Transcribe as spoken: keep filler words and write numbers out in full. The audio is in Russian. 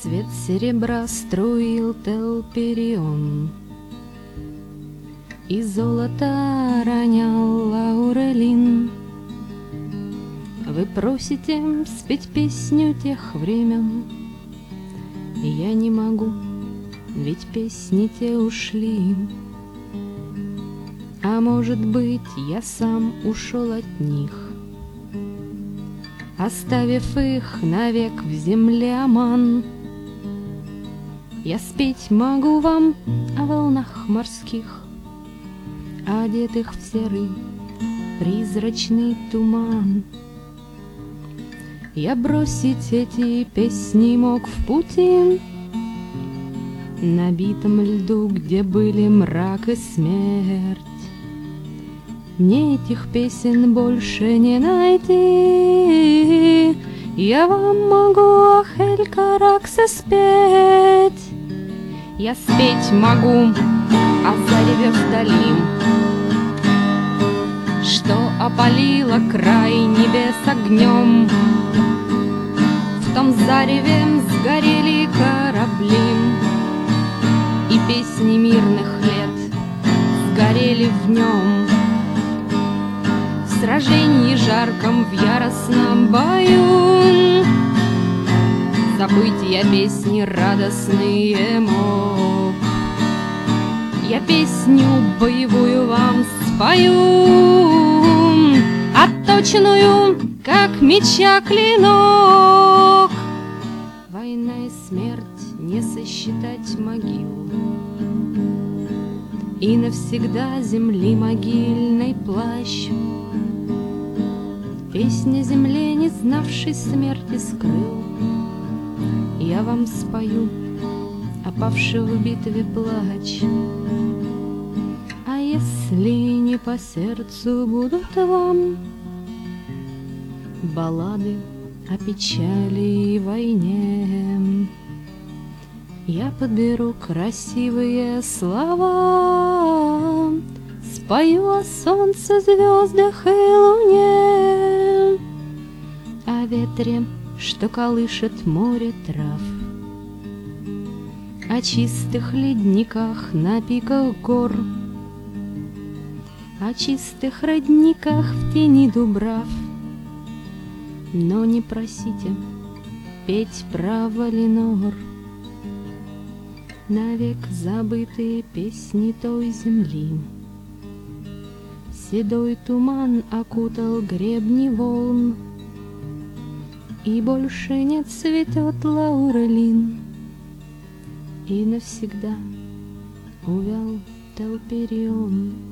Цвет серебра струил Телперион, и золото ронял Лаурелин. Вы просите спеть песню тех времен, и я не могу, ведь песни те ушли. А может быть, я сам ушел от них, оставив их навек в земле оман. Я спеть могу вам о волнах морских, одетых в серый призрачный туман. Я бросить эти песни мог в пути, на битом льду, где были мрак и смерть. Мне этих песен больше не найти, я вам могу о Хелькараксе спеть. Я спеть могу о зареве вдали, что опалило край небес огнем. В том зареве сгорели корабли, и песни мирных лет сгорели в нем. В сражении жарком, в яростном бою забыть я песни радостные мог. Я песню боевую вам спою, отточенную, как меча клинок. Война и смерть не сосчитать могил, и навсегда земли могильный плащ. Песня земле, не знавшей смерти, скрыл. Я вам спою о павших в битве плач. А если не по сердцу будут вам баллады о печали и войне, я подберу красивые слова, спою о солнце, звездах и луне, о ветре, что колышет море трав, о чистых ледниках на пиках гор, о чистых родниках в тени дубрав. Но не просите петь про Валинор, навек забытые песни той земли. Седой туман окутал гребни волн, и больше не цветет Лаурелин, и навсегда увял Телперион.